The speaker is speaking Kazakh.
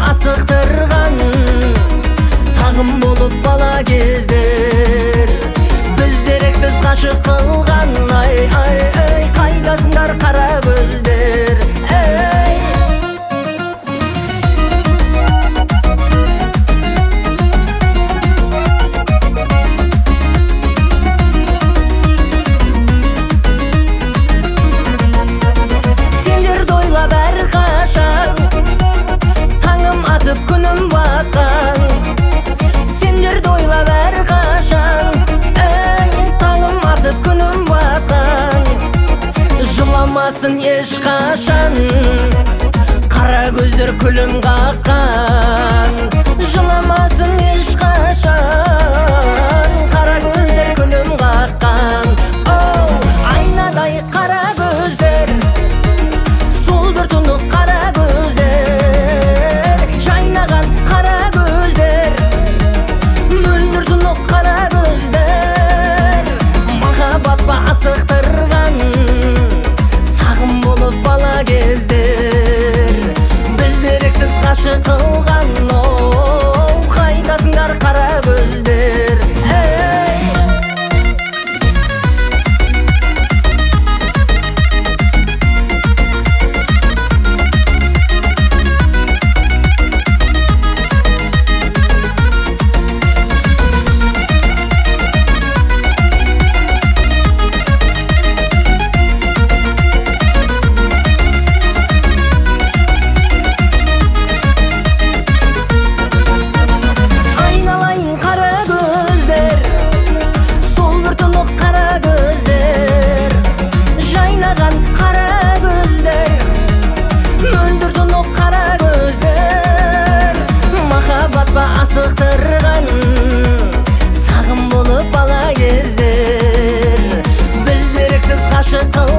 асықтырған, сағым болып бала кездер. Біз дерексіз ғашық қылған, ай, қайдасыңдар қара көздер, ей. Сендерді ойлап әрқашан, таңым атып күнім батқан. Сендерді ойлап әрқашан, таңым атып күнім батқан. Жыламасын ешқашан, қара көздер күлім қаққан. Жыламасын ешқашан, қара көздер күлім қаққан. Айнадай қара көздер, сол бір тұнық қара көздер. Жайнаған қара көздер, мөлдір тұнық қара көздер. Махаббат па асықтырған, сағым болып бала кездер. Біз дерексіз ғашық қылған, қайдасыңдар қара көздер, ей. Асықтырған, сағым болып бала кездер. Біз дерексіз ғашық қылған.